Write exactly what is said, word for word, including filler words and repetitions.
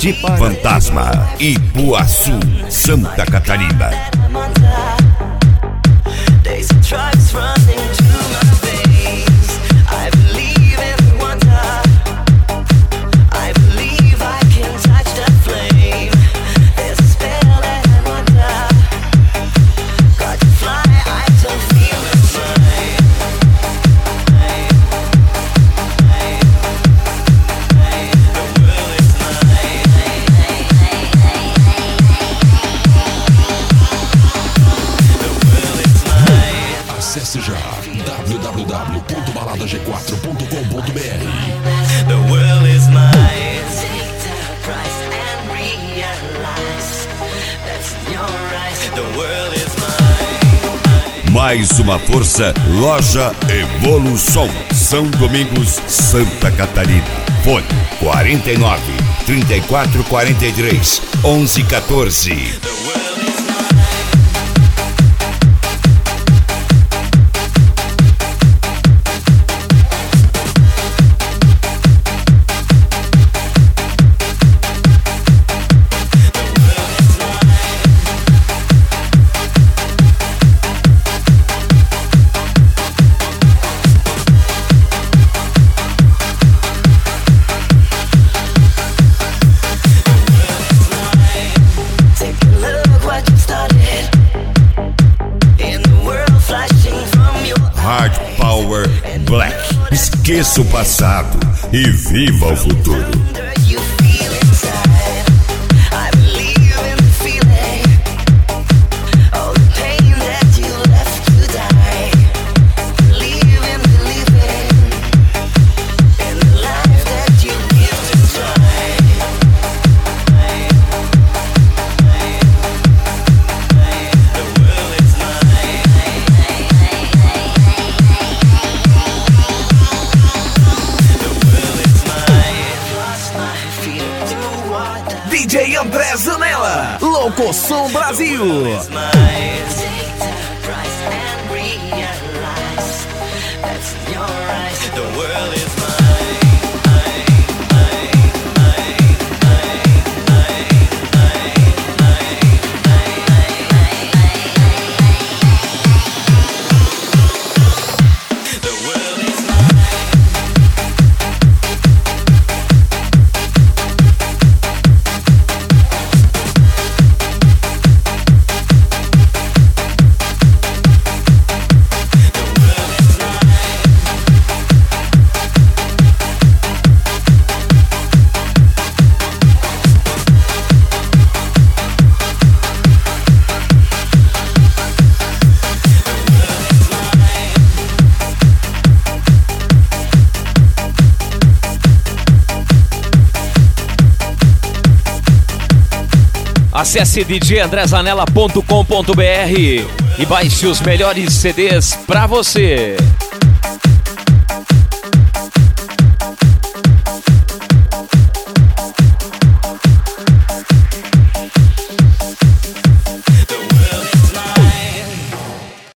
Jeep Fantasma, Ipuaçu, Santa Catarina. Acesse já w w w ponto balada g quatro ponto com ponto b r. The world is mine. Take the price and realize that's your right. The world is mine. Mais uma força, Loja Evolução, São Domingos, Santa Catarina. Fone quarenta e nove, trinta e quatro, quarenta e três, onze, quatorze. Hard Power Black. Esqueça o passado e viva o futuro. D J André Zanella, Locoção Brasil. Acesse d j andré zanella ponto com ponto b r e baixe os melhores C Ds pra você.